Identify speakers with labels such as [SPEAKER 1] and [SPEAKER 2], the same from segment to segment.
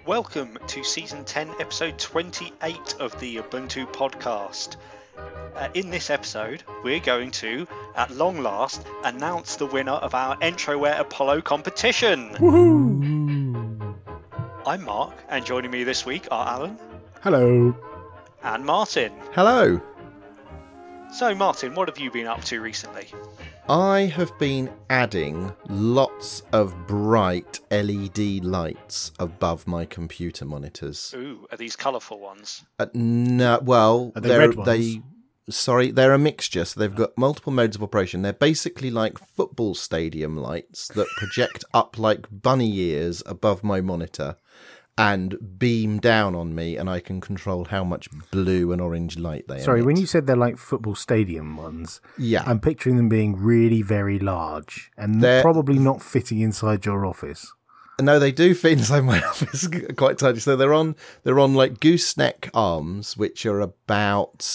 [SPEAKER 1] Welcome to Season 10, Episode 28 of the Ubuntu Podcast. In this episode, we're going to, at long last, announce the winner of our Entroware Apollo competition.
[SPEAKER 2] Woohoo!
[SPEAKER 1] I'm Mark, and joining me this week are Alan.
[SPEAKER 2] Hello.
[SPEAKER 1] And Martin.
[SPEAKER 3] Hello.
[SPEAKER 1] So, Martin, what have you been up to recently?
[SPEAKER 3] I have been adding lots of bright LED lights above my computer monitors.
[SPEAKER 1] Ooh, are these colourful ones?
[SPEAKER 3] No, well,
[SPEAKER 2] Are they red ones?
[SPEAKER 3] They're a mixture, so they've got multiple modes of operation. They're basically like football stadium lights that project up like bunny ears above my monitor and beam down on me, and I can control how much blue and orange light they
[SPEAKER 2] Sorry,
[SPEAKER 3] emit.
[SPEAKER 2] when you said they're like football stadium ones,
[SPEAKER 3] Yeah.
[SPEAKER 2] I'm picturing them being really very large and
[SPEAKER 3] They're-
[SPEAKER 2] probably not fitting inside your office.
[SPEAKER 3] No, they do fit inside my office quite tightly. So they're on like gooseneck arms, which are about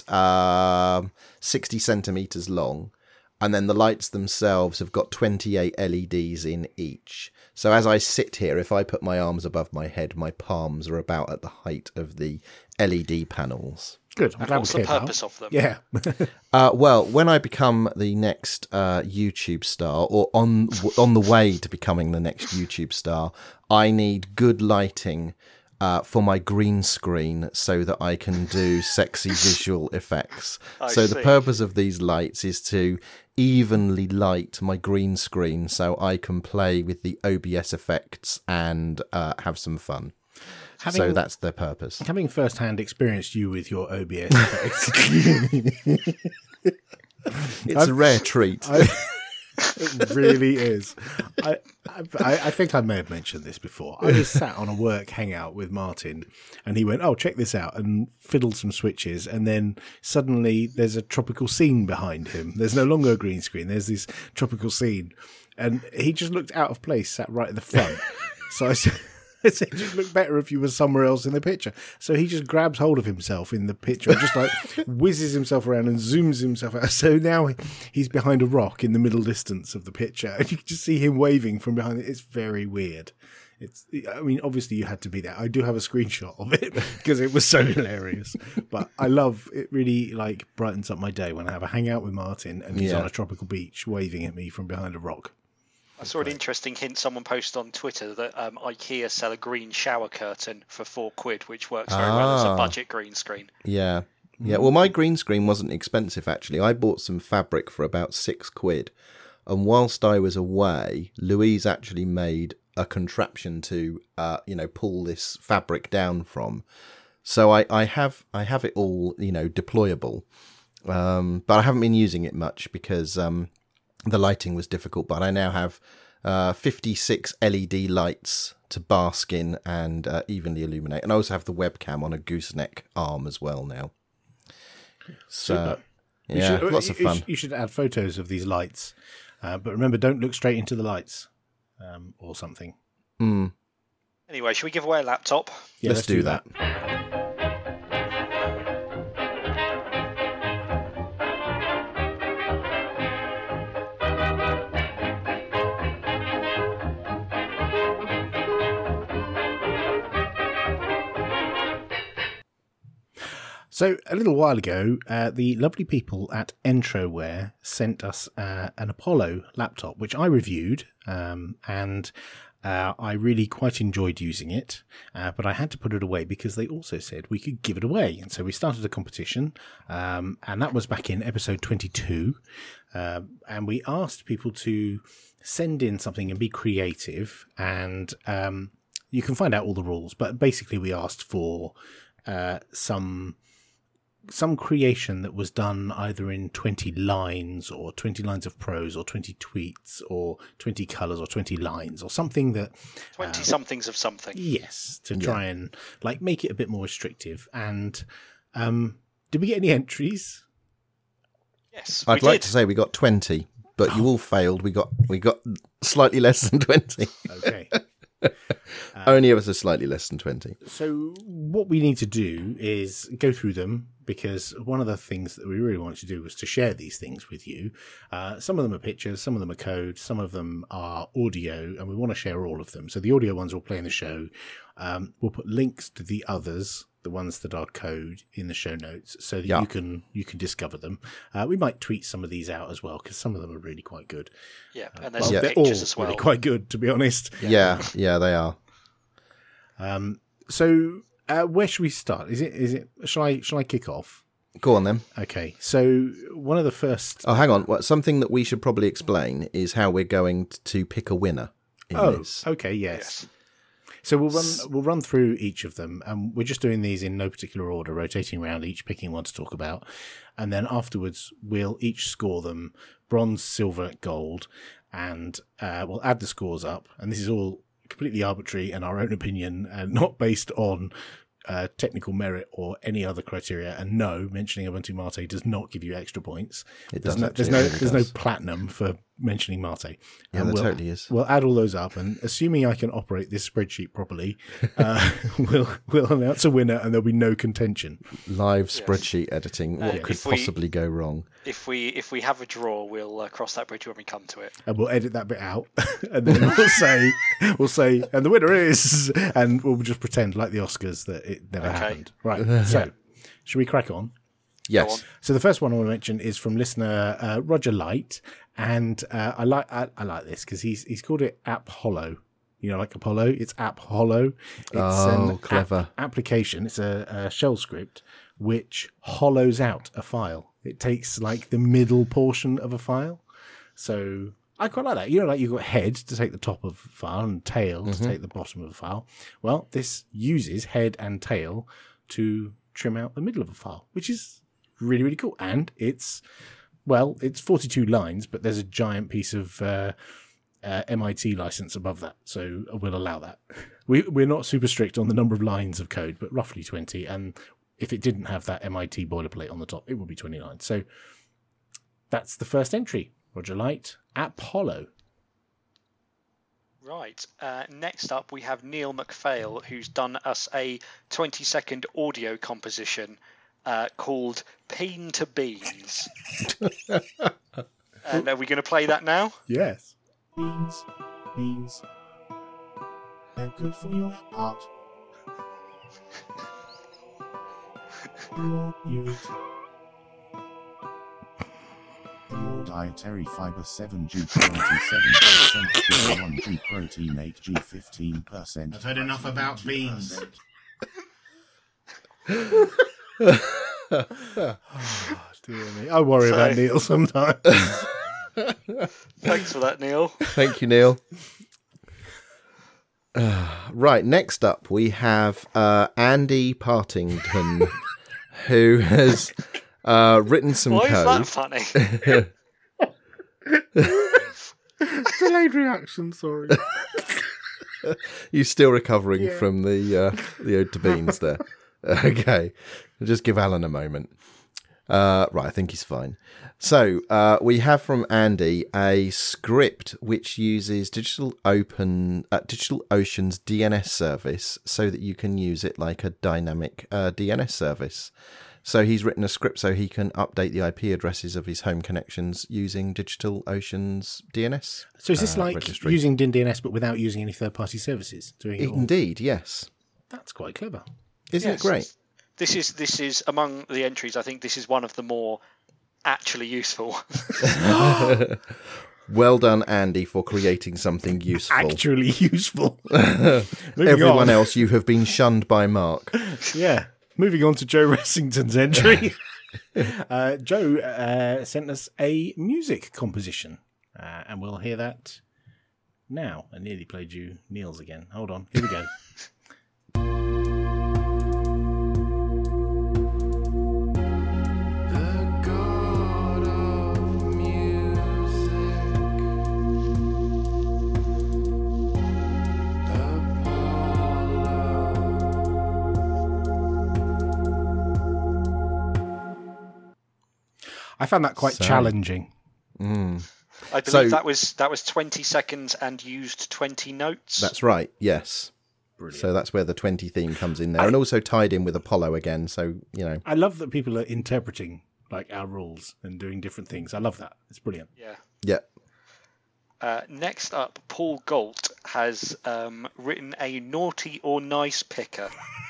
[SPEAKER 3] 60 centimeters long, and then the lights themselves have got 28 LEDs in each. So as I sit here, if I put my arms above my head, my palms are about at the height of the LED panels.
[SPEAKER 2] Good. I'm
[SPEAKER 1] And
[SPEAKER 2] glad
[SPEAKER 1] what's
[SPEAKER 2] we
[SPEAKER 1] the
[SPEAKER 2] cleared that
[SPEAKER 1] purpose
[SPEAKER 2] up.
[SPEAKER 1] of them?
[SPEAKER 2] Yeah.
[SPEAKER 3] Well, when I become the next YouTube star, or on the way to becoming the next YouTube star, I need good lighting for my green screen so that I can do sexy visual effects. So the
[SPEAKER 1] see.
[SPEAKER 3] purpose of these lights is to evenly light my green screen so I can play with the OBS effects and have some fun. So that's their purpose.
[SPEAKER 2] Having first-hand experienced you with your OBS effects.
[SPEAKER 3] It's a rare treat.
[SPEAKER 2] It really is. I think I may have mentioned this before. I was sat on a work hangout with Martin, and he went, "Oh, check this out," and fiddled some switches, and then suddenly there's a tropical scene behind him. There's no longer a green screen. There's this tropical scene, and he just looked out of place, sat right at the front. So I said, it just looked better if you were somewhere else in the picture. So he just grabs hold of himself in the picture and just like whizzes himself around and zooms himself out. So now he's behind a rock in the middle distance of the picture, and you can just see him waving from behind it. It's very weird. I mean, obviously you had to be there. I do have a screenshot of it because it was so hilarious. But I love it. Really like brightens up my day when I have a hangout with Martin and he's
[SPEAKER 3] Yeah.
[SPEAKER 2] on a tropical beach waving at me from behind a rock.
[SPEAKER 1] I saw an interesting hint someone posted on Twitter that IKEA sell a green shower curtain for £4, which works very well as a budget green screen.
[SPEAKER 3] Yeah. Yeah. Well, my green screen wasn't expensive, actually. I bought some fabric for about £6. And whilst I was away, Louise actually made a contraption to, pull this fabric down from. So I have it all, deployable. But I haven't been using it much because the lighting was difficult. But I now have 56 LED lights to bask in and evenly illuminate. And I also have the webcam on a gooseneck arm as well now. So, yeah, lots of fun.
[SPEAKER 2] You should add photos of these lights. But remember, don't look straight into the lights or something.
[SPEAKER 1] Anyway, should we give away a laptop?
[SPEAKER 2] Yeah,
[SPEAKER 3] Let's do that.
[SPEAKER 2] So a little while ago, the lovely people at Entroware sent us an Apollo laptop, which I reviewed, and I really quite enjoyed using it, but I had to put it away because they also said we could give it away. And so we started a competition, and that was back in episode 22, and we asked people to send in something and be creative, and you can find out all the rules, but basically we asked for some creation that was done either in 20 lines or 20 lines of prose or 20 tweets or 20 colours or 20 lines or something that
[SPEAKER 1] 20 somethings of something.
[SPEAKER 2] yes, to try and like make it a bit more restrictive. And did we get any entries?
[SPEAKER 1] Yes,
[SPEAKER 3] I'd
[SPEAKER 1] we
[SPEAKER 3] like
[SPEAKER 1] did.
[SPEAKER 3] to say we got 20, but you all failed. We got slightly less than 20.
[SPEAKER 2] Okay.
[SPEAKER 3] Only of us are slightly less than 20.
[SPEAKER 2] So what we need to do is go through them, because one of the things that we really wanted to do was to share these things with you. Some of them are pictures, some of them are code, some of them are audio, and we want to share all of them. So the audio ones will play in the show. We'll put links to the others, the ones that are code, in the show notes, so that you can discover them. We might tweet some of these out as well, because some of them are really quite good.
[SPEAKER 1] Yeah, and there's some
[SPEAKER 2] they're
[SPEAKER 1] pictures
[SPEAKER 2] all
[SPEAKER 1] as well.
[SPEAKER 2] really quite good, to be honest.
[SPEAKER 3] Yeah, they are.
[SPEAKER 2] So where should we start? Is it? Shall I kick off?
[SPEAKER 3] Go on then.
[SPEAKER 2] Okay. So one of the first.
[SPEAKER 3] Oh, hang on. Well, something that we should probably explain is how we're going to pick a winner in this.
[SPEAKER 2] Okay. Yes. So we'll run through each of them, and we're just doing these in no particular order, rotating around each, picking one to talk about, and then afterwards we'll each score them: bronze, silver, gold, and we'll add the scores up. And this is all completely arbitrary and our own opinion, and not based on technical merit or any other criteria. And no, mentioning Ubuntu Mate does not give you extra points. There's no platinum for mentioning Mate.
[SPEAKER 3] Yeah, there totally is.
[SPEAKER 2] We'll add all those up, and assuming I can operate this spreadsheet properly, we'll announce a winner, and there'll be no contention.
[SPEAKER 3] Live spreadsheet editing. What could possibly go wrong?
[SPEAKER 1] If we have a draw, we'll cross that bridge when we come to it.
[SPEAKER 2] And we'll edit that bit out, and then we'll say, and the winner is, and we'll just pretend like the Oscars that it never happened. Right. So, should we crack on?
[SPEAKER 3] Yes.
[SPEAKER 2] So the first one I want to mention is from listener Roger Light, and I like this because he's called it App Hollow. You know, like Apollo, it's App Hollow. It's an
[SPEAKER 3] clever
[SPEAKER 2] application. It's a shell script which hollows out a file. It takes like the middle portion of a file. So I quite like that. You know, like you've got head to take the top of a file and tail to take the bottom of a file. Well, this uses head and tail to trim out the middle of a file, which is really, really cool. And it's 42 lines, but there's a giant piece of MIT license above that, so we'll allow that. We're not super strict on the number of lines of code, but roughly 20, and if it didn't have that MIT boilerplate on the top, it would be 29. So that's the first entry. Roger Light, App Hollow.
[SPEAKER 1] Right. Next up, we have Neil McPhail, who's done us a 20-second audio composition called Peen to Beans. And are we going to play that now?
[SPEAKER 2] Yes.
[SPEAKER 4] Beans. They're good for your heart. The more you eat, the more dietary fiber 7G, 27%, sugar 1G, protein 8G, 15%.
[SPEAKER 5] I've heard enough about beans.
[SPEAKER 2] Oh, dear me. I worry about Neil sometimes.
[SPEAKER 1] Thanks for that, Neil.
[SPEAKER 3] Thank you, Neil. Right, next up we have Andy Partington, who has written some
[SPEAKER 1] Why
[SPEAKER 3] code.
[SPEAKER 1] is that funny?
[SPEAKER 2] Delayed reaction, sorry.
[SPEAKER 3] You're still recovering from the ode to beans there. Okay, I'll just give Alan a moment. Right, I think he's fine. So we have from Andy a script which uses DigitalOcean's DNS service so that you can use it like a dynamic DNS service. So he's written a script so he can update the IP addresses of his home connections using DigitalOcean's DNS.
[SPEAKER 2] So is this like
[SPEAKER 3] registry.
[SPEAKER 2] using DNS but without using any third-party services? Doing it all?
[SPEAKER 3] Indeed, yes.
[SPEAKER 2] That's quite clever.
[SPEAKER 3] Isn't it great?
[SPEAKER 1] This is among the entries. I think this is one of the more actually useful.
[SPEAKER 3] Well done, Andy, for creating something useful.
[SPEAKER 2] Actually useful.
[SPEAKER 3] Everyone else, you have been shunned by Mark.
[SPEAKER 2] Yeah. Moving on to Joe Ressington's entry. Joe sent us a music composition, and we'll hear that now. I nearly played you Neil's again. Hold on. Here we go. I found that quite challenging.
[SPEAKER 1] I believe that was 20 seconds and used 20 notes.
[SPEAKER 3] That's right, yes.
[SPEAKER 2] Brilliant.
[SPEAKER 3] So that's where the 20 theme comes in there, and also tied in with Apollo again. So, you know.
[SPEAKER 2] I love that people are interpreting like our rules and doing different things. I love that. It's brilliant.
[SPEAKER 1] Yeah.
[SPEAKER 3] Yeah.
[SPEAKER 1] Next up, Paul Galt has written a naughty or nice picker.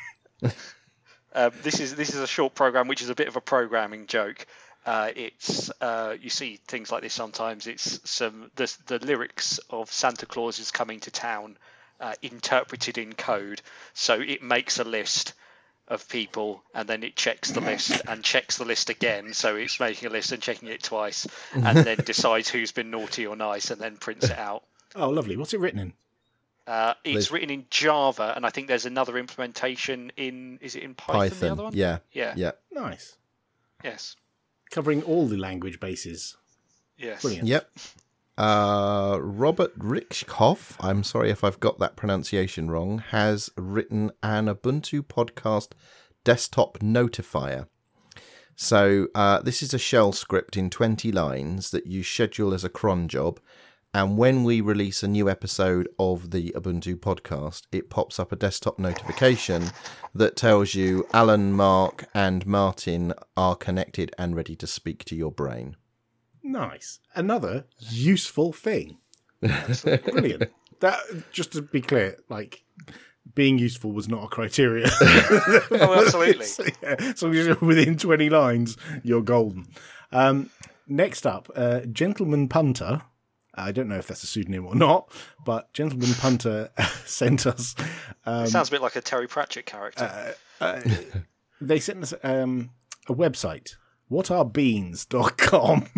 [SPEAKER 1] This is a short program, which is a bit of a programming joke. It's you see things like this sometimes. It's the lyrics of Santa Claus is coming to town, interpreted in code. So it makes a list of people, and then it checks the list and checks the list again. So it's making a list and checking it twice, and then decides who's been naughty or nice, and then prints it out.
[SPEAKER 2] Oh, lovely. What's it written in?
[SPEAKER 1] It's written in Java, and I think there's another implementation in. Is it in Python? The other one?
[SPEAKER 3] Yeah.
[SPEAKER 2] Nice.
[SPEAKER 1] Yes.
[SPEAKER 2] Covering all the language bases.
[SPEAKER 1] Yes.
[SPEAKER 2] Brilliant.
[SPEAKER 3] Yep. Robert Richkoff, I'm sorry if I've got that pronunciation wrong, has written an Ubuntu podcast desktop notifier. So this is a shell script in 20 lines that you schedule as a cron job. And when we release a new episode of the Ubuntu podcast, it pops up a desktop notification that tells you Alan, Mark, and Martin are connected and ready to speak to your brain.
[SPEAKER 2] Nice. Another useful thing. Brilliant. That, just to be clear, like, being useful was not a criteria.
[SPEAKER 1] Oh, absolutely.
[SPEAKER 2] So, yeah, so you're within 20 lines, you're golden. Next up, Gentleman Punter. I don't know if that's a pseudonym or not, but Gentleman Punter sent us...
[SPEAKER 1] it sounds a bit like a Terry Pratchett character.
[SPEAKER 2] They sent us a website, whatarebeans.com.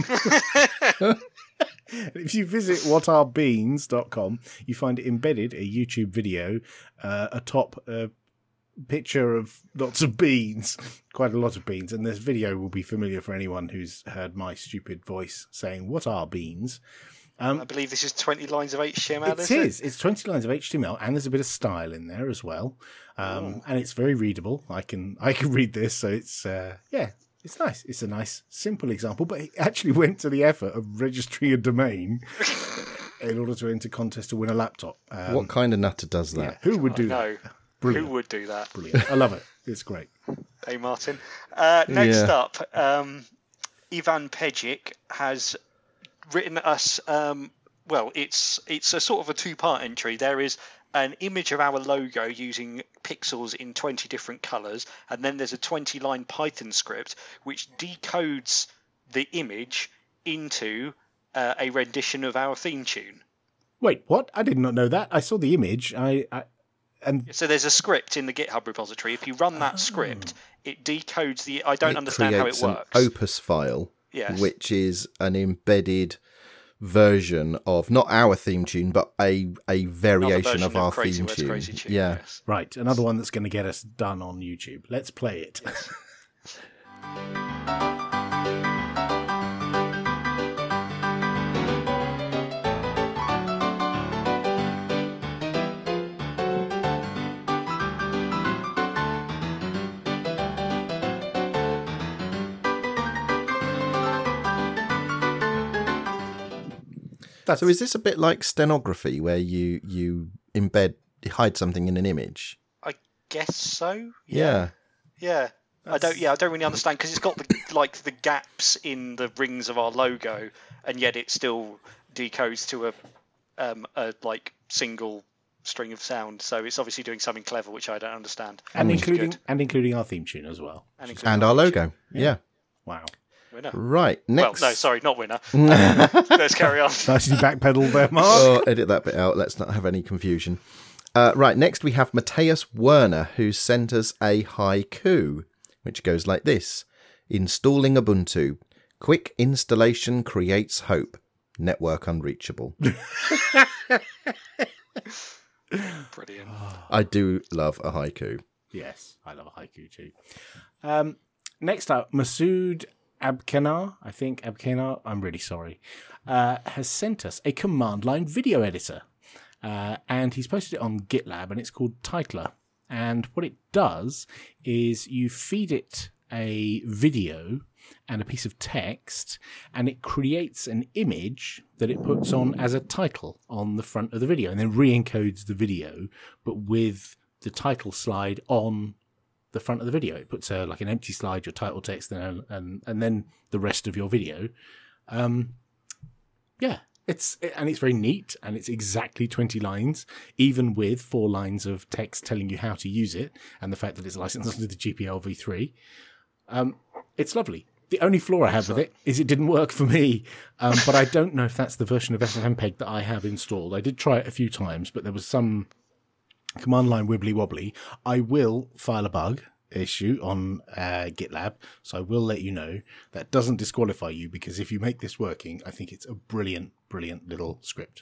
[SPEAKER 2] If you visit whatarebeans.com, you find embedded a YouTube video atop a picture of lots of beans, quite a lot of beans, and this video will be familiar for anyone who's heard my stupid voice saying, "What are beans?"
[SPEAKER 1] I believe this is 20 lines of HTML,
[SPEAKER 2] It is. It's 20 lines of HTML, and there's a bit of style in there as well. And it's very readable. I can read this, so it's it's nice. It's a nice, simple example, but it actually went to the effort of registering a domain in order to enter contest to win a laptop.
[SPEAKER 3] What kind of nutter does that?
[SPEAKER 2] Yeah, who would do that?
[SPEAKER 1] No.
[SPEAKER 2] Brilliant.
[SPEAKER 1] Who would do that?
[SPEAKER 2] Brilliant. I love it. It's great.
[SPEAKER 1] Hey, Martin. Next up, Ivan Pejic has written us, it's a sort of a two-part entry. There is an image of our logo using pixels in 20 different colours, and then there's a 20-line Python script which decodes the image into a rendition of our theme tune.
[SPEAKER 2] Wait, what? I did not know that. I saw the image.
[SPEAKER 1] So there's a script in the GitHub repository. If you run that script, it decodes the... I don't understand how it works.
[SPEAKER 3] An Opus file,
[SPEAKER 1] yes,
[SPEAKER 3] which is an embedded version of not our theme tune, but a variation of our theme tune. Yeah,
[SPEAKER 1] yes.
[SPEAKER 2] Right. Another one that's going to get us done on YouTube. Let's play it.
[SPEAKER 1] Yes.
[SPEAKER 3] So is this a bit like stenography, where you hide something in an image?
[SPEAKER 1] I guess so.
[SPEAKER 3] Yeah.
[SPEAKER 1] Yeah. I don't really understand, because it's got the gaps in the rings of our logo, and yet it still decodes to a single string of sound. So it's obviously doing something clever, which I don't understand.
[SPEAKER 2] And including our theme tune as well.
[SPEAKER 3] And our logo. Yeah.
[SPEAKER 2] Wow.
[SPEAKER 1] Winner.
[SPEAKER 3] Right. Next.
[SPEAKER 1] Well, no, sorry, not winner. Let's carry on.
[SPEAKER 2] Nicely backpedaled there, Mark.
[SPEAKER 3] Oh, edit that bit out. Let's not have any confusion. Right. Next, we have Matthias Werner, who sent us a haiku, which goes like this: installing Ubuntu. Quick installation creates hope. Network unreachable.
[SPEAKER 1] Brilliant.
[SPEAKER 3] I do love a haiku.
[SPEAKER 2] Yes, I love a haiku too. Next up, Masood Abkenar, I'm really sorry, has sent us a command line video editor. And he's posted it on GitLab, and it's called Titler. And what it does is you feed it a video and a piece of text, and it creates an image that it puts on as a title on the front of the video, and then re-encodes the video, but with the title slide on the front of the video. It puts like an empty slide, your title text, and then the rest of your video. It's very neat, and it's exactly 20 lines, even with 4 lines of text telling you how to use it, and the fact that it's licensed under the GPL v3. It's lovely. The only flaw I have with it is it didn't work for me, but I don't know if that's the version of FFmpeg that I have installed. I did try it a few times, but there was some command line wibbly wobbly. I will file a bug issue on GitLab, so I will let you know. That doesn't disqualify you, because if you make this working, I think it's a brilliant little script.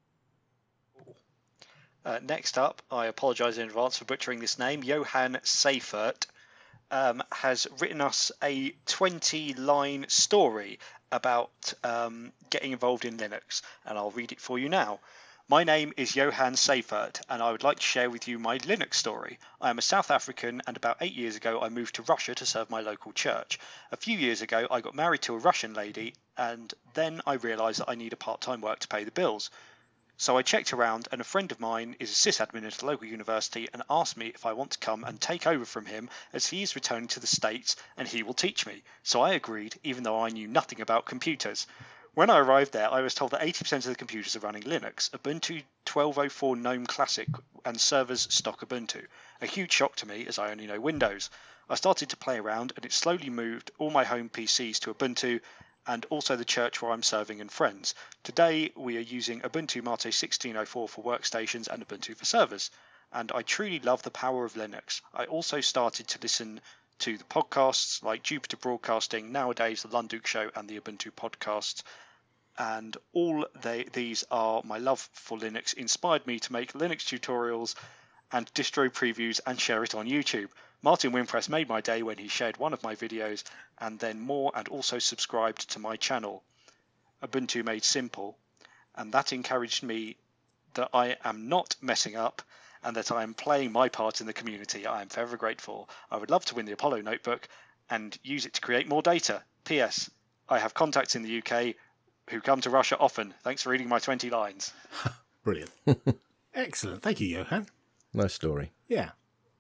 [SPEAKER 1] Next up, I apologise in advance for butchering this name. Johan Seifert has written us a 20-line story about getting involved in Linux, and I'll read it for you now. My name is Johan Seifert, and I would like to share with you my Linux story. I am a South African, and about 8 years ago I moved to Russia to serve my local church. A few years ago I got married to a Russian lady, and then I realised that I need a part-time work to pay the bills. So I checked around, and a friend of mine is a sysadmin at a local university and asked me if I want to come and take over from him, as he is returning to the States and he will teach me. So I agreed, even though I knew nothing about computers. When I arrived there, I was told that 80% of the computers are running Linux, Ubuntu 12.04 GNOME Classic and servers stock Ubuntu. A huge shock to me, as I only know Windows. I started to play around, and it slowly moved all my home PCs to Ubuntu, and also the church where I'm serving and friends. Today we are using Ubuntu Mate 16.04 for workstations and Ubuntu for servers, and I truly love the power of Linux. I also started to listen to the podcasts like Jupiter Broadcasting, nowadays the Lunduke Show and the Ubuntu podcasts, and all these are my love for Linux inspired me to make Linux tutorials and distro previews and share it on YouTube. Martin Wimpress made my day when he shared one of my videos, and then more, and also subscribed to my channel, Ubuntu Made Simple, and that encouraged me that I am not messing up and that I am playing my part in the community. I am forever grateful. I would love to win the Apollo notebook and use it to create more data. P.S. I have contacts in the UK who come to Russia often. Thanks for reading my 20 lines.
[SPEAKER 2] Brilliant. Excellent. Thank you, Johan.
[SPEAKER 3] Nice story.
[SPEAKER 2] Yeah.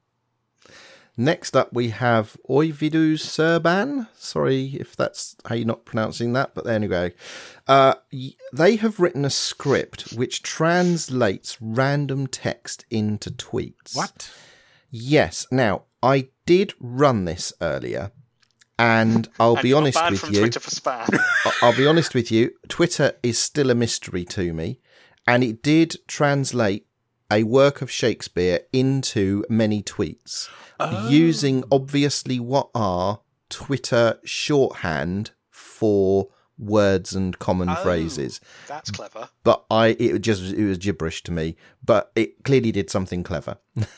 [SPEAKER 3] Next up, we have Oividu Serban. Sorry if that's how you're not pronouncing that, but there you go. They have written a script which translates random text into tweets.
[SPEAKER 2] What?
[SPEAKER 3] Yes. Now, I did run this earlier, and I'll be honest with you.
[SPEAKER 1] Twitter for spam.
[SPEAKER 3] I'll be honest with you. Twitter is still a mystery to me, and it did translate a work of Shakespeare into many tweets. Using obviously what are Twitter shorthand for words and common phrases.
[SPEAKER 1] That's clever.
[SPEAKER 3] But it was gibberish to me. But it clearly did something clever.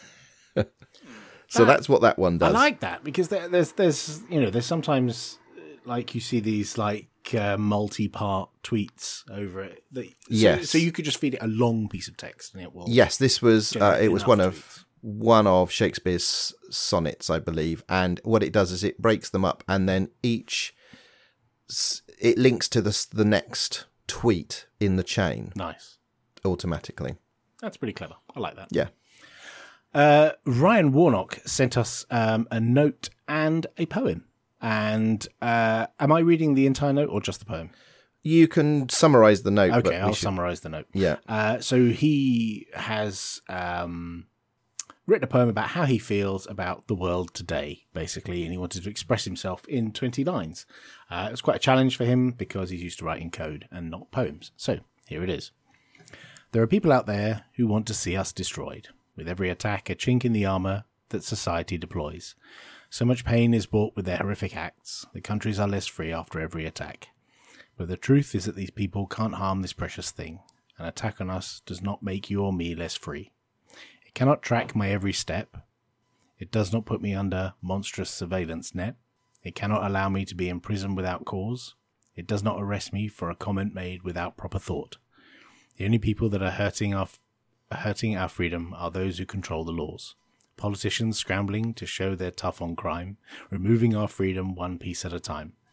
[SPEAKER 3] So that's what that one does.
[SPEAKER 2] I like that, because there's sometimes like you see these like multi-part tweets over it.
[SPEAKER 3] Yes.
[SPEAKER 2] So you could just feed it a long piece of text and it will.
[SPEAKER 3] Yes, this was it was
[SPEAKER 2] tweets.
[SPEAKER 3] one of Shakespeare's sonnets, I believe, and what it does is it breaks them up, and then it links to the next tweet in the chain.
[SPEAKER 2] Nice.
[SPEAKER 3] Automatically.
[SPEAKER 2] That's pretty clever. I like that.
[SPEAKER 3] Yeah.
[SPEAKER 2] Ryan Warnock sent us a note and a poem. And am I reading the entire note or just the poem?
[SPEAKER 3] You can summarise the note.
[SPEAKER 2] Okay, I'll summarise the note.
[SPEAKER 3] Yeah.
[SPEAKER 2] So he has written a poem about how he feels about the world today, basically, and he wanted to express himself in 20 lines. It was quite a challenge for him because he's used to writing code and not poems. So here it is. There are people out there who want to see us destroyed. With every attack, a chink in the armour that society deploys. So much pain is brought with their horrific acts. The countries are less free after every attack. But the truth is that these people can't harm this precious thing. An attack on us does not make you or me less free. It cannot track my every step. It does not put me under monstrous surveillance net. It cannot allow me to be in prison without cause. It does not arrest me for a comment made without proper thought. The only people that are hurting our freedom are those who control the laws. Politicians scrambling to show they're tough on crime, removing our freedom one piece at a time.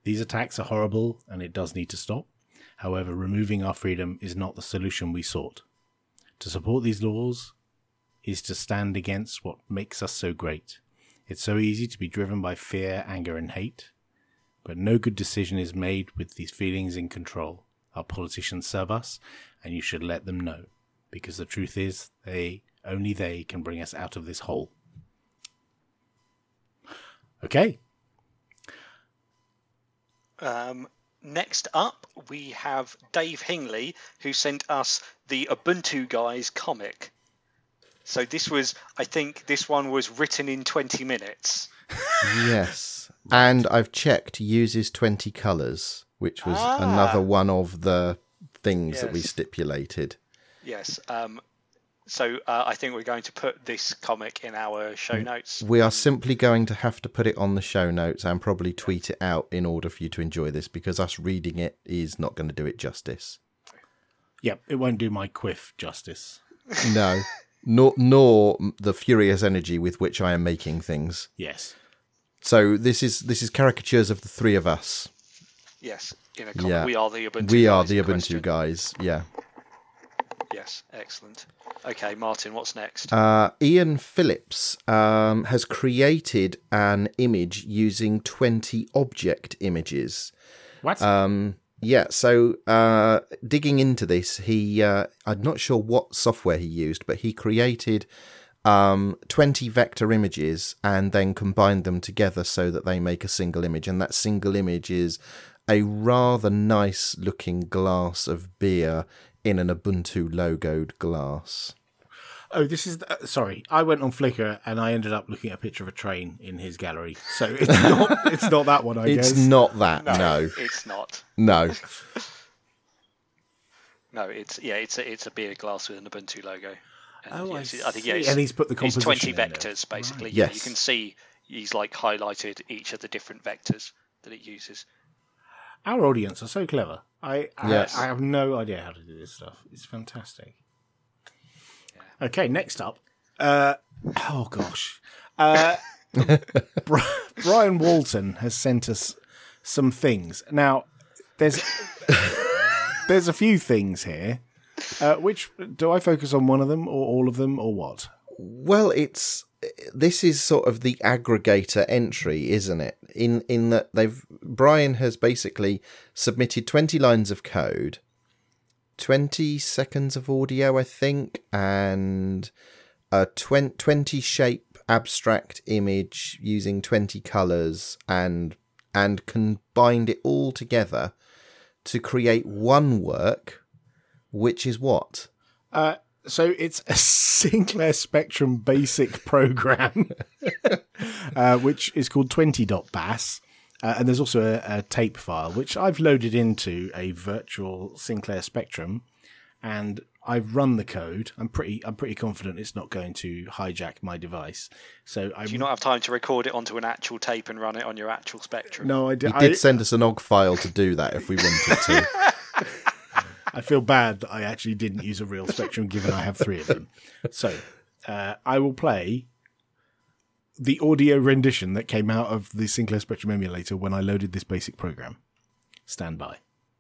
[SPEAKER 2] These attacks are horrible and it does need to stop. However, removing our freedom is not the solution we sought. To support these laws is to stand against what makes us so great. It's so easy to be driven by fear, anger, and hate, but no good decision is made with these feelings in control. Our politicians serve us, and you should let them know, because the truth is, only they can bring us out of this hole. Okay.
[SPEAKER 1] Next up, we have Dave Hingley, who sent us the Ubuntu Guys comic. So I think this one was written in 20 minutes.
[SPEAKER 3] Yes. And I've checked, uses 20 colours, which was another one of the things that we stipulated.
[SPEAKER 1] Yes. So I think we're going to put this comic in our show notes.
[SPEAKER 3] We are simply going to have to put it on the show notes and probably tweet it out in order for you to enjoy this, because us reading it is not going to do it justice.
[SPEAKER 2] Yep, it won't do my quiff justice.
[SPEAKER 3] No, nor the furious energy with which I am making things.
[SPEAKER 2] Yes.
[SPEAKER 3] So this is caricatures of the three of us.
[SPEAKER 1] Yes, in a comic. We are the Ubuntu guys.
[SPEAKER 3] We are the Ubuntu guys, yeah.
[SPEAKER 1] Yes, excellent. Okay, Martin, what's next?
[SPEAKER 3] Ian Phillips has created an image using 20 object images.
[SPEAKER 2] What?
[SPEAKER 3] Yeah, so digging into this, I'm not sure what software he used, but he created 20 vector images and then combined them together so that they make a single image. And that single image is a rather nice looking glass of beer in an Ubuntu logoed glass.
[SPEAKER 2] Oh, this is... sorry, I went on Flickr and I ended up looking at a picture of a train in his gallery. So it's not that one, I guess.
[SPEAKER 3] It's not that, no.
[SPEAKER 1] It's not.
[SPEAKER 3] No.
[SPEAKER 1] No, it's a beer glass with an Ubuntu logo. And
[SPEAKER 2] I
[SPEAKER 1] think
[SPEAKER 2] and he's put the composition
[SPEAKER 1] it's 20
[SPEAKER 2] in there.
[SPEAKER 1] vectors, basically.
[SPEAKER 3] Right.
[SPEAKER 1] Yeah,
[SPEAKER 3] Yes.
[SPEAKER 1] you can see he's like highlighted each of the different vectors that it uses.
[SPEAKER 2] Our audience are so clever. I have no idea how to do this stuff. It's fantastic. Yeah. Okay, next up. Oh, gosh. Brian Walton has sent us some things. Now, there's a few things here. Which do I focus on one of them or all of them or what?
[SPEAKER 3] Well, this is sort of the aggregator entry, isn't it? In that Brian has basically submitted 20 lines of code, 20 seconds of audio, I think, and a 20 shape abstract image using 20 colours and combined it all together to create one work, which is what?
[SPEAKER 2] So it's a Sinclair Spectrum basic program, which is called 20.bas. And there's also a tape file, which I've loaded into a virtual Sinclair Spectrum, and I've run the code. I'm pretty confident it's not going to hijack my device. So
[SPEAKER 1] Do you not have time to record it onto an actual tape and run it on your actual Spectrum?
[SPEAKER 2] No, I did.
[SPEAKER 3] He did send us an OGG file to do that if we wanted to.
[SPEAKER 2] I feel bad that I actually didn't use a real Spectrum, given I have 3 of them. So I will play the audio rendition that came out of the Sinclair Spectrum emulator when I loaded this basic program. Stand by.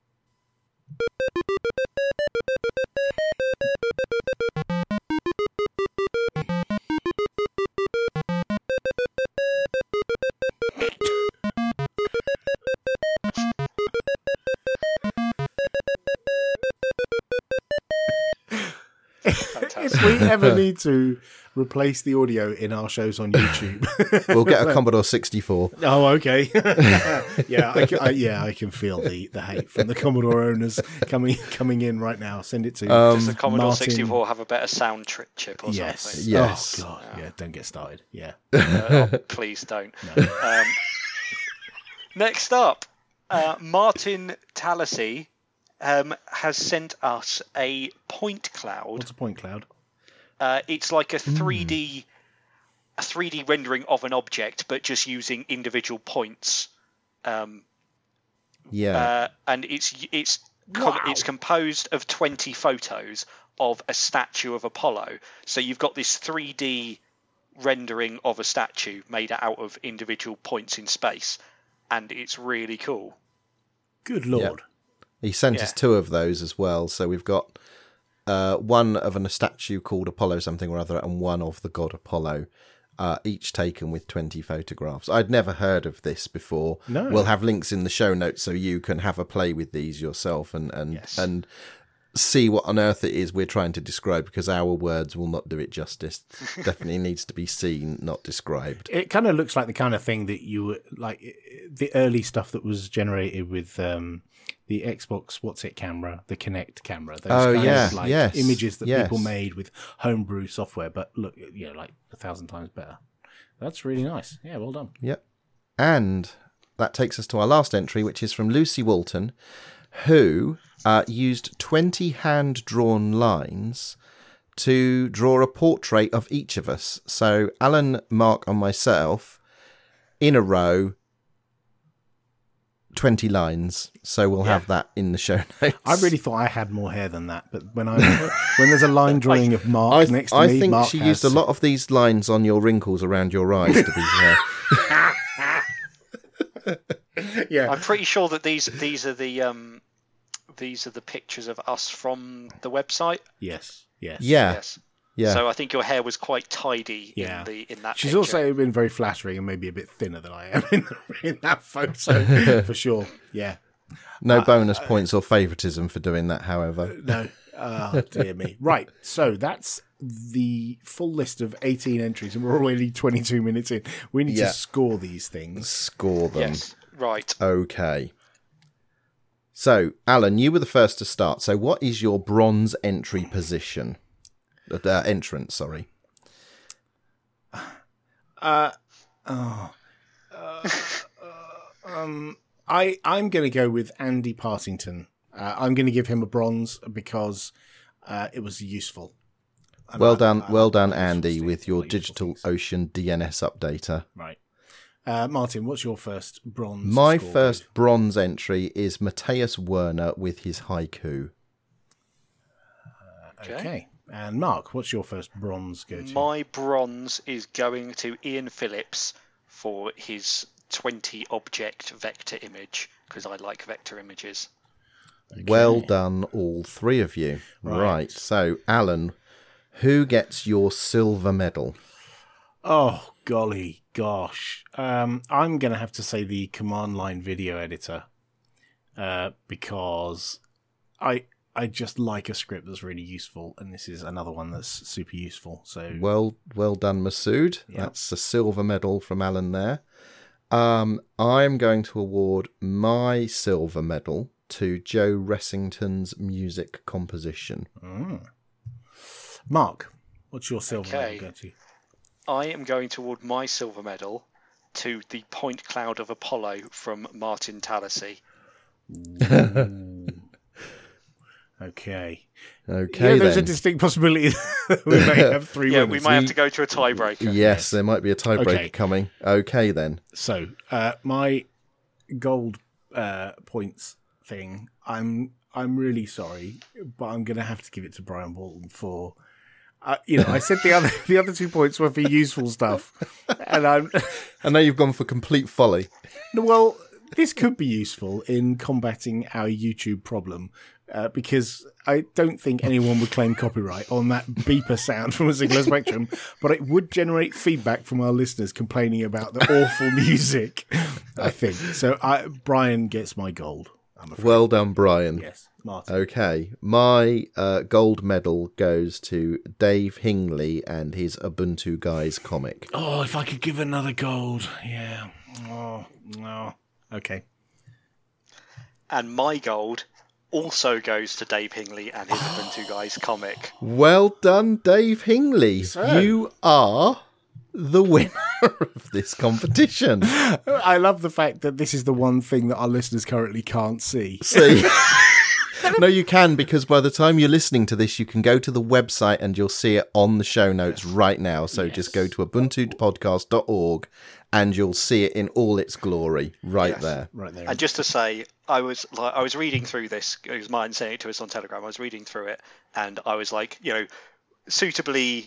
[SPEAKER 2] If we ever need to replace the audio in our shows on YouTube,
[SPEAKER 3] We'll get a Commodore 64.
[SPEAKER 2] Oh, okay. I can feel the hate from the Commodore owners coming in right now. Send it to
[SPEAKER 1] Does the Commodore
[SPEAKER 2] Martin.
[SPEAKER 1] 64 have a better sound chip or
[SPEAKER 2] Yes.
[SPEAKER 1] something?
[SPEAKER 3] Yes.
[SPEAKER 2] Oh God. Yeah. Don't get started. Yeah.
[SPEAKER 1] Please don't. Next up, Martin Talasy has sent us a point cloud.
[SPEAKER 2] What's a point cloud?
[SPEAKER 1] It's like a 3D rendering of an object, but just using individual points.
[SPEAKER 3] Yeah.
[SPEAKER 1] And it's composed of 20 photos of a statue of Apollo. So you've got this 3D rendering of a statue made out of individual points in space, and it's really cool.
[SPEAKER 2] Good Lord.
[SPEAKER 3] He sent us 2 of those as well. So we've got one of a statue called Apollo something or other, and one of the god Apollo, each taken with 20 photographs. I'd never heard of this before.
[SPEAKER 2] No.
[SPEAKER 3] We'll have links in the show notes so you can have a play with these yourself and see what on earth it is we're trying to describe, because our words will not do it justice. Definitely needs to be seen, not described.
[SPEAKER 2] It kind of looks like the kind of thing that you like, the early stuff that was generated with the Xbox camera, the Kinect camera. Those of images that people made with homebrew software, but look, like 1,000 times better. That's really nice. Yeah, well done.
[SPEAKER 3] Yep. And that takes us to our last entry, which is from Lucy Walton, who used 20 hand-drawn lines to draw a portrait of each of us. So Alan, Mark and myself in a row, 20 lines. So we'll have that in the show notes.
[SPEAKER 2] I really thought I had more hair than that, but when there's a line drawing of Mark next to me,
[SPEAKER 3] I think
[SPEAKER 2] Mark
[SPEAKER 3] she used a lot of these lines on your wrinkles around your eyes to be fair.
[SPEAKER 2] Yeah,
[SPEAKER 1] I'm pretty sure that these are the pictures of us from the website.
[SPEAKER 2] Yes.
[SPEAKER 3] Yeah.
[SPEAKER 1] So I think your hair was quite tidy in that
[SPEAKER 2] She's
[SPEAKER 1] picture.
[SPEAKER 2] also been very flattering and maybe a bit thinner than I am in that photo, for sure. Yeah.
[SPEAKER 3] No bonus points or favouritism for doing that, however.
[SPEAKER 2] No. Oh, dear me. Right. So that's the full list of 18 entries, and we're already 22 minutes in. We need to score these things.
[SPEAKER 3] Score them.
[SPEAKER 1] Yes. Right.
[SPEAKER 3] Okay. So, Alan, you were the first to start. So what is your bronze entry position? Entrance, sorry.
[SPEAKER 2] I'm going to go with Andy Partington. I'm going to give him a bronze because it was useful.
[SPEAKER 3] Well done, Andy, with your Digital Ocean DNS updater.
[SPEAKER 2] Right. Martin, what's your first bronze?
[SPEAKER 3] My first bronze entry is Matthias Werner with his haiku.
[SPEAKER 2] Okay. And Mark, what's your first bronze go-to?
[SPEAKER 1] My bronze is going to Ian Phillips for his 20 object vector image, because I like vector images.
[SPEAKER 2] Okay.
[SPEAKER 3] Well done, all 3 of you. Right. So, Alan, who gets your silver medal?
[SPEAKER 2] Oh, golly gosh. I'm going to have to say the command line video editor, because I just like a script that's really useful, and this is another one that's super useful. So
[SPEAKER 3] well done, Masood.
[SPEAKER 2] Yep.
[SPEAKER 3] That's a silver medal from Alan there. I'm going to award my silver medal to Joe Ressington's music composition.
[SPEAKER 2] Mark, what's your silver medal go to?
[SPEAKER 1] I am going to award my silver medal to the Point Cloud of Apollo from Martin Talasy.
[SPEAKER 2] Okay.
[SPEAKER 3] There's
[SPEAKER 2] a distinct possibility that we may have 3 winners.
[SPEAKER 1] We might have to go to a tiebreaker.
[SPEAKER 3] Yes, there might be a tiebreaker coming. Okay, then.
[SPEAKER 2] So, my gold points thing, I'm really sorry, but I'm going to have to give it to Brian Walton for... I said the other 2 points were for useful stuff, and
[SPEAKER 3] I know you've gone for complete folly.
[SPEAKER 2] Well, this could be useful in combating our YouTube problem, because I don't think anyone would claim copyright on that beeper sound from a Ziegler Spectrum, but it would generate feedback from our listeners complaining about the awful music, I think. So Brian gets my gold, I'm afraid.
[SPEAKER 3] Well done, Brian.
[SPEAKER 2] Yes, Martin.
[SPEAKER 3] Okay, my gold medal goes to Dave Hingley and his Ubuntu Guys comic.
[SPEAKER 2] Oh, if I could give another gold. Yeah. Oh, no. Okay.
[SPEAKER 1] And my gold also goes to Dave Hingley and his Ubuntu Guys comic.
[SPEAKER 3] Well done, Dave Hingley.
[SPEAKER 2] So-
[SPEAKER 3] You are the winner of this competition.
[SPEAKER 2] I love the fact that this is the one thing that our listeners currently can't see.
[SPEAKER 3] See? No, you can, because by the time you're listening to this, you can go to the website and you'll see it on the show notes right now. So just go to ubuntupodcast.org and you'll see it in all its glory right there.
[SPEAKER 2] Right there.
[SPEAKER 1] And just to say, I was reading through this. It was Martin saying it to us on Telegram. I was reading through it, and I was like, suitably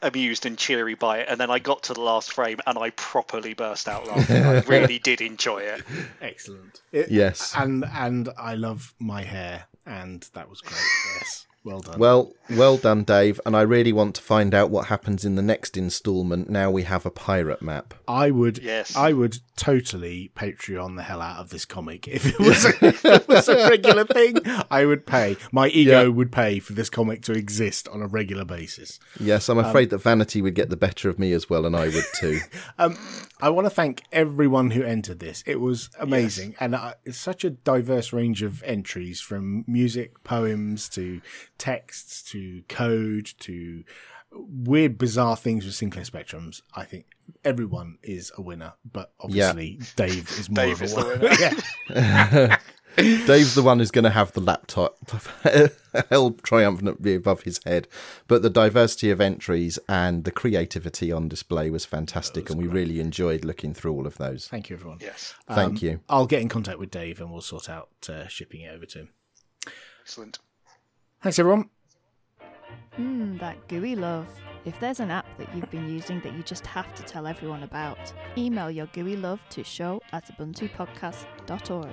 [SPEAKER 1] amused and cheery by it, and then I got to the last frame and I properly burst out laughing. I really did enjoy it.
[SPEAKER 2] Excellent.
[SPEAKER 3] Yes.
[SPEAKER 2] And I love my hair, and that was great. Yes. Well done.
[SPEAKER 3] Well done, Dave. And I really want to find out what happens in the next instalment. Now we have a pirate map.
[SPEAKER 2] I would totally Patreon the hell out of this comic if it was a regular thing. I would pay. My ego would pay for this comic to exist on a regular basis.
[SPEAKER 3] Yes, I'm afraid that vanity would get the better of me as well, and I would too.
[SPEAKER 2] I want to thank everyone who entered this. It was amazing, and it's such a diverse range of entries, from music, poems, to texts, to code, to weird, bizarre things with Sinclair Spectrums. I think everyone is a winner, but obviously Dave is more of a winner.
[SPEAKER 3] Dave's the one who's going to have the laptop held triumphantly above his head. But the diversity of entries and the creativity on display was fantastic, and we really enjoyed looking through all of those.
[SPEAKER 2] Thank you, everyone.
[SPEAKER 1] Yes.
[SPEAKER 3] Thank you.
[SPEAKER 2] I'll get in contact with Dave and we'll sort out shipping it over to him.
[SPEAKER 1] Excellent.
[SPEAKER 2] Thanks, everyone.
[SPEAKER 6] That GUI love. If there's an app that you've been using that you just have to tell everyone about, email your GUI love to show@ubuntupodcast.org.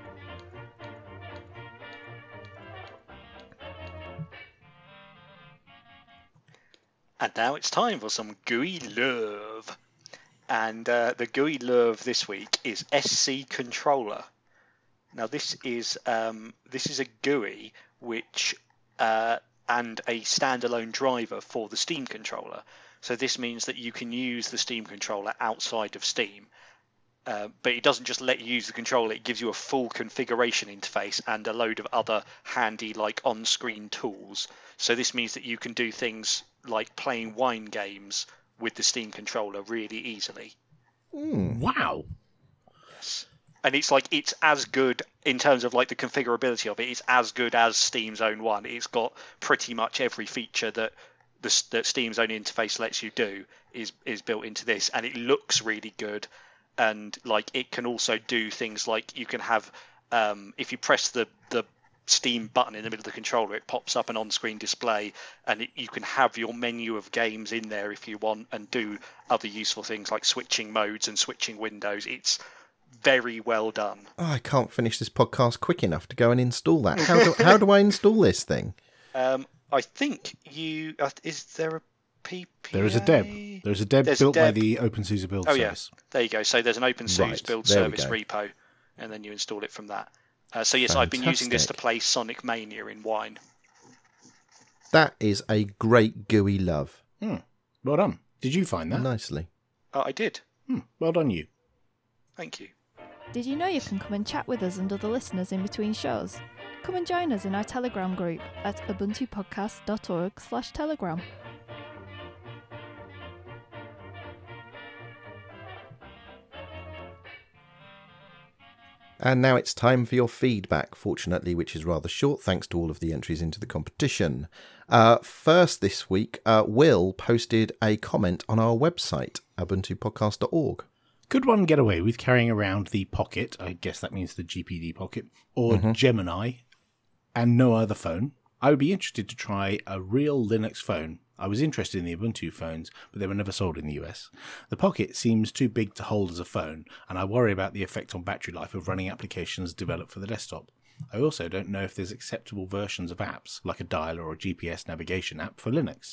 [SPEAKER 1] And now it's time for some GUI love. And the GUI love this week is SC Controller. Now this is a GUI which and a standalone driver for the Steam controller. So this means that you can use the Steam controller outside of Steam. But it doesn't just let you use the controller, it gives you a full configuration interface and a load of other handy on-screen tools. So this means that you can do things like playing wine games with the Steam controller really easily.
[SPEAKER 2] Wow.
[SPEAKER 1] Yes. And it's as good in terms of the configurability of it. It's as good as Steam's own one. It's got pretty much every feature that that Steam's own interface lets you do is built into this, and it looks really good. And it can also do things like you can have if you press the Steam button in the middle of the controller, it pops up an on-screen display, and you can have your menu of games in there if you want, and do other useful things like switching modes and switching windows. It's very well done.
[SPEAKER 3] Oh, I can't finish this podcast quick enough to go and install that. How do I install this thing?
[SPEAKER 1] I think you is there a PPA?
[SPEAKER 2] There is a Deb. There's a Deb built by the OpenSUSE build service.
[SPEAKER 1] Yeah. There you go. So there's an OpenSUSE build service repo, and then you install it from that. So yes, I've been using this to play Sonic Mania in Wine.
[SPEAKER 3] That is a great GUI love.
[SPEAKER 2] Well done. Did you find that?
[SPEAKER 3] Nicely.
[SPEAKER 1] I did.
[SPEAKER 2] Well done, you.
[SPEAKER 1] Thank you.
[SPEAKER 6] Did you know you can come and chat with us and other listeners in between shows? Come and join us in our Telegram group at ubuntupodcast.org/telegram.
[SPEAKER 3] And now it's time for your feedback, fortunately, which is rather short, thanks to all of the entries into the competition. First this week, Will posted a comment on our website, ubuntupodcast.org.
[SPEAKER 2] Could one get away with carrying around the Pocket, I guess that means the GPD Pocket, or Gemini, and no other phone? I would be interested to try a real Linux phone. I was interested in the Ubuntu phones, but they were never sold in the US. The Pocket seems too big to hold as a phone, and I worry about the effect on battery life of running applications developed for the desktop. I also don't know if there's acceptable versions of apps, like a dialer or a GPS navigation app for Linux.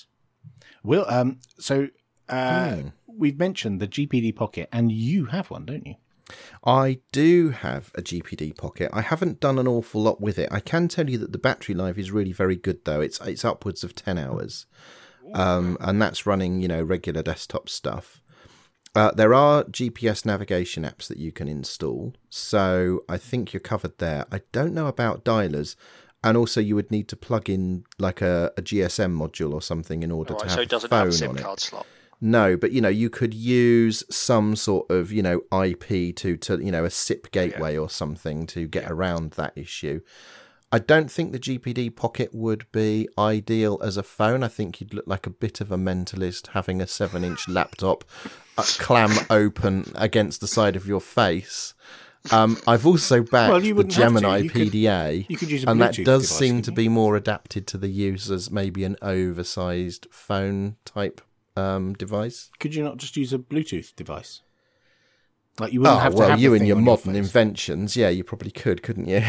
[SPEAKER 2] We've mentioned the GPD Pocket, and you have one, don't you?
[SPEAKER 3] I do have a GPD Pocket. I haven't done an awful lot with it. I can tell you that the battery life is really very good, though. It's upwards of 10 hours. And that's running, regular desktop stuff. There are GPS navigation apps that you can install, so I think you're covered there. I don't know about dialers, and also you would need to plug in like a GSM module or something in order to have
[SPEAKER 1] so it doesn't
[SPEAKER 3] a phone
[SPEAKER 1] have a SIM
[SPEAKER 3] on
[SPEAKER 1] card
[SPEAKER 3] it.
[SPEAKER 1] slot.
[SPEAKER 3] No, but you could use some sort of IP to a SIP gateway or something to get around that issue. I don't think the GPD Pocket would be ideal as a phone. I think you'd look like a bit of a mentalist having a 7-inch laptop clam open against the side of your face. I've also backed the Gemini PDA,
[SPEAKER 2] you could use a
[SPEAKER 3] and that
[SPEAKER 2] Bluetooth
[SPEAKER 3] does
[SPEAKER 2] device,
[SPEAKER 3] seem to be more adapted to the use as maybe an oversized phone type device.
[SPEAKER 2] Could you not just use a Bluetooth device? Like you wouldn't have to have
[SPEAKER 3] you
[SPEAKER 2] the
[SPEAKER 3] and
[SPEAKER 2] thing
[SPEAKER 3] your
[SPEAKER 2] on
[SPEAKER 3] modern
[SPEAKER 2] face.
[SPEAKER 3] inventions, yeah, you probably could, couldn't you?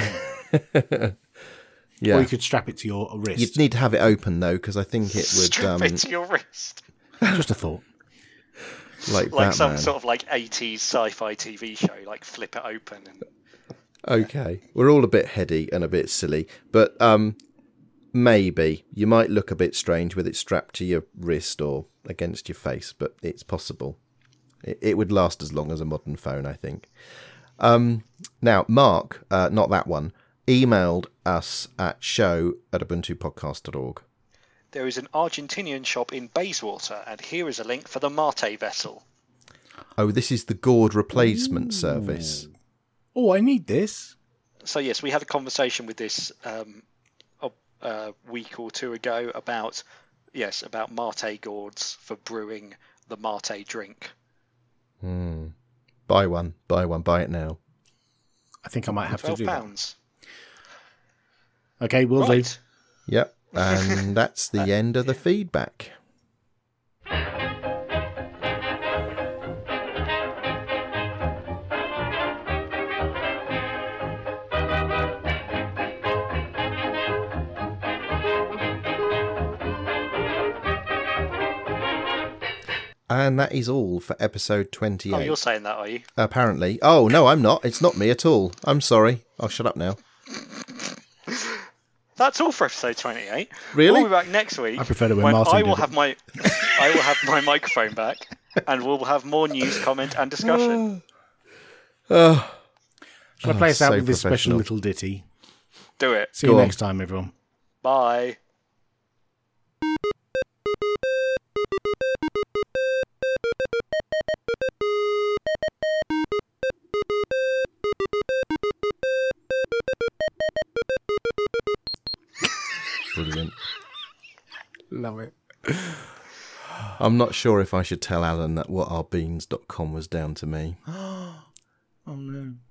[SPEAKER 3] Yeah.
[SPEAKER 2] Or you could strap it to your wrist.
[SPEAKER 3] You'd need to have it open though, because I think it would
[SPEAKER 1] Strap it to your wrist.
[SPEAKER 2] Just a thought.
[SPEAKER 3] like
[SPEAKER 1] Like some
[SPEAKER 3] Batman.
[SPEAKER 1] sort of like 80s sci-fi TV show, like flip it open. And...
[SPEAKER 3] Okay, we're all a bit heady and a bit silly, but maybe you might look a bit strange with it strapped to your wrist or against your face, but it's possible. It would last as long as a modern phone, I think. Now, Mark, not that one, emailed us at show@ubuntupodcast.org.
[SPEAKER 1] There is an Argentinian shop in Bayswater, and here is a link for the Mate vessel.
[SPEAKER 3] Oh, this is the gourd replacement service.
[SPEAKER 2] Oh, I need this.
[SPEAKER 1] So yes, we had a conversation with this a week or two ago about Mate gourds for brewing the Mate drink.
[SPEAKER 3] Buy one, buy it now.
[SPEAKER 2] I think I might have to do that.
[SPEAKER 1] £12.
[SPEAKER 2] Okay, we'll do.
[SPEAKER 1] Right.
[SPEAKER 3] Yep, and that's the end of the feedback. And that is all for episode 28.
[SPEAKER 1] Oh, you're saying that, are you?
[SPEAKER 3] Apparently. Oh, no, I'm not. It's not me at all. I'm sorry. I'll shut up now.
[SPEAKER 1] That's all for episode 28.
[SPEAKER 3] Really?
[SPEAKER 1] We'll be back next week.
[SPEAKER 2] I prefer to when
[SPEAKER 1] when
[SPEAKER 2] Martin
[SPEAKER 1] I will
[SPEAKER 2] did
[SPEAKER 1] have my microphone back, and we'll have more news, comment, and discussion.
[SPEAKER 2] Shall I play us out
[SPEAKER 3] so
[SPEAKER 2] with this special
[SPEAKER 3] professional.
[SPEAKER 2] little ditty?
[SPEAKER 1] Do it.
[SPEAKER 2] See you
[SPEAKER 3] Go on.
[SPEAKER 2] next time, everyone.
[SPEAKER 1] Bye.
[SPEAKER 3] Brilliant.
[SPEAKER 2] Love it.
[SPEAKER 3] I'm not sure if I should tell Alan that whatourbeans.com was down to me.
[SPEAKER 2] Oh, no.